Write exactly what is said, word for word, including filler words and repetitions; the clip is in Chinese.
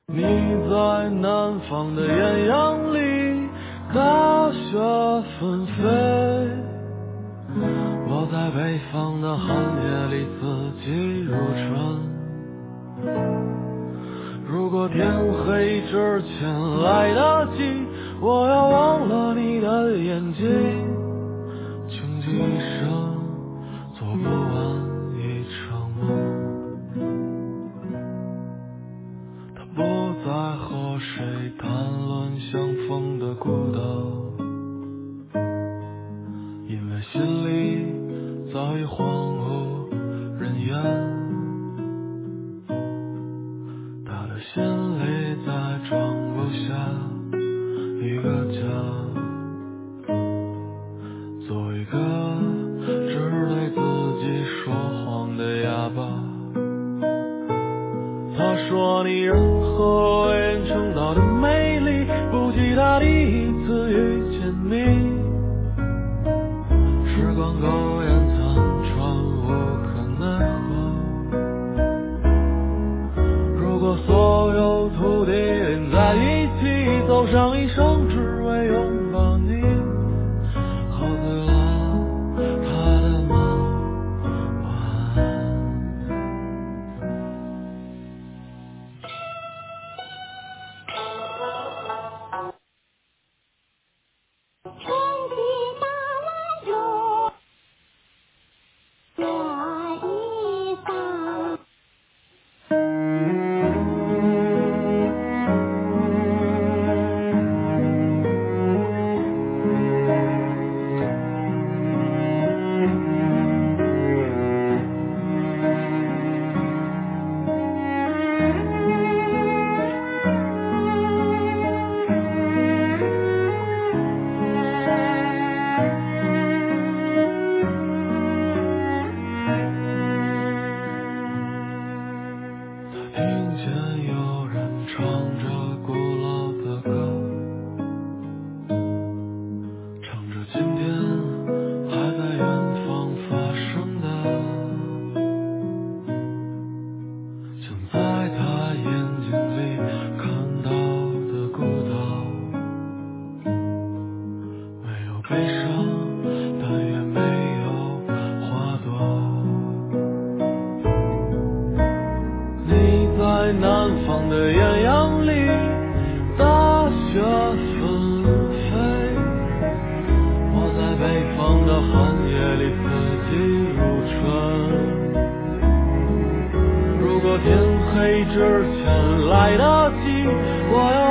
你在南方的艳阳里大雪纷飞，我在北方的寒夜里四季如春。如果天黑之前来得及，我要忘了你的眼睛，穷极一生做不完一场梦。他不再和谁谈论相逢的孤岛，因为心里早已荒无人烟。他的心里再装不下一个家，做一个只对自己说谎的哑巴。他说你任何人称道的美丽，不及他第一次遇见你。时光苟延残喘，无可奈何。如果所有土地连在一起，走上一生只为拥抱你，喝醉了他的梦，晚安。 春去大万种，我一桑。 听见有人唱着古老的歌，唱着今天还在远方发生的，像在他眼睛里看到的孤岛，没有悲伤，但也没有花朵。你在南方的艳阳里大雪纷飞，我在北方的寒夜里四季如春。如果天黑之前来得及，我要